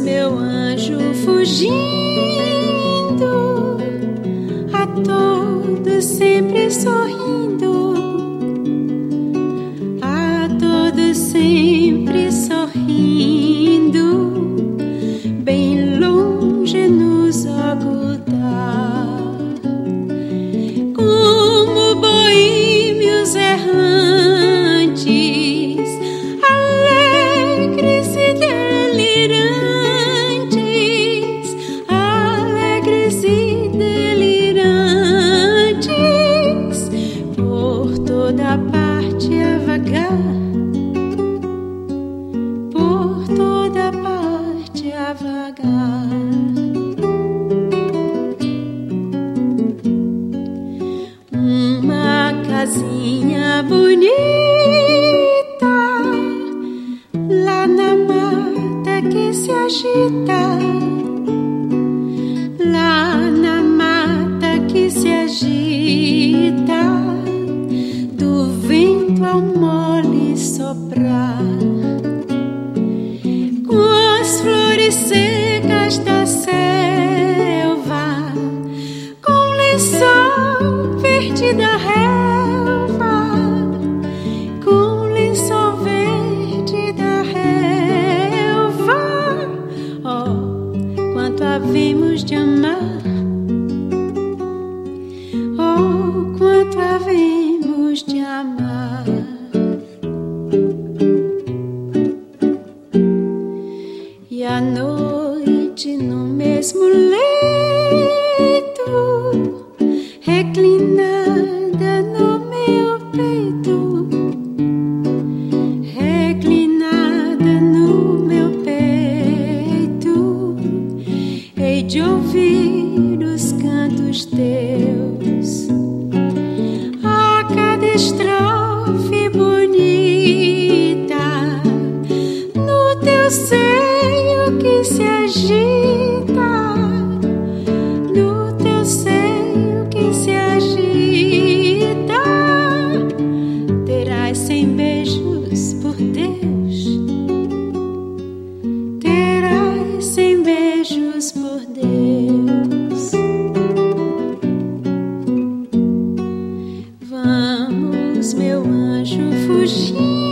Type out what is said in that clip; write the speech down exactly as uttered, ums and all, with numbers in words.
meu anjo, fugindo a todos, sempre sorrindo, a todos, sempre sorrindo, bem longe nos ocultar, como boêmios errantes, alegres e delirantes, alegres e delirantes, por toda parte a vagar, por toda parte a vagar. Uma casinha bonita lá na mata que se agita, lá na mata que se agita, do vento ao mole soprar, com as flores secas da selva, com lençol verde da relva, com lençol verde da relva. Oh, quanto havemos de amar, oh, quanto havemos de amar. E à noite no mesmo leito, reclinada no meu peito, reclinada no meu peito, hei de ouvir os cantos teus, a cada estrofe bonita, no teu seio que se agita, no teu seio que se agita, terás cem beijos por Deus, terás cem beijos por Deus. Vamos, meu anjo, fugir